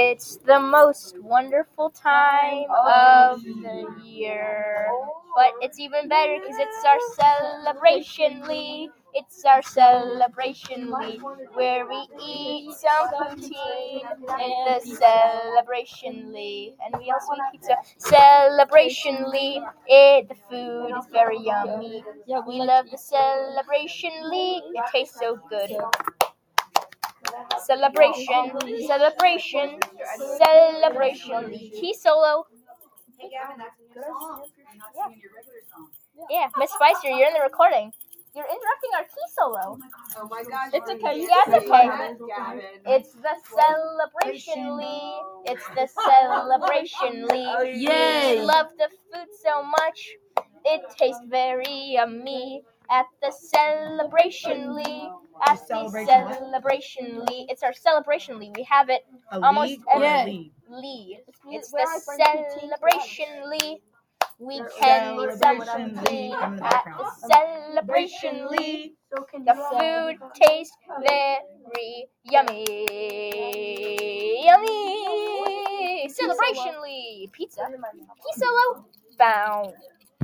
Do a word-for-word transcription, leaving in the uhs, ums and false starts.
It's the most wonderful time of the year. But it's even better because it's our celebration-ly. It's our celebration-ly where we eat some poutine in the celebration-ly. And we also eat pizza. Celebration-ly. It, the food is very yummy. Yeah, We love the celebration-ly. It tastes so good. Celebration, celebration, celebration. Key solo. Hey Gavin, that's a new song. You're not singing your regular song. Yeah, Miss Spicer, you're in the recording. You're interrupting our key solo. Oh my gosh. It's okay. Yeah, it's okay. Gavin. It's the celebration-ly. It's the celebration-ly. Yay! We love the food so much. It tastes very yummy. At the celebration-ly. At the celebration-ly. It's our celebration-ly. We have it A almost league or every a league? Lee. It's Where the I find celebration-ly. We can eat some poutine at the celebration-ly. The food tastes very yummy. Yummy! Celebration-ly. Pizza. Key solo. Bow.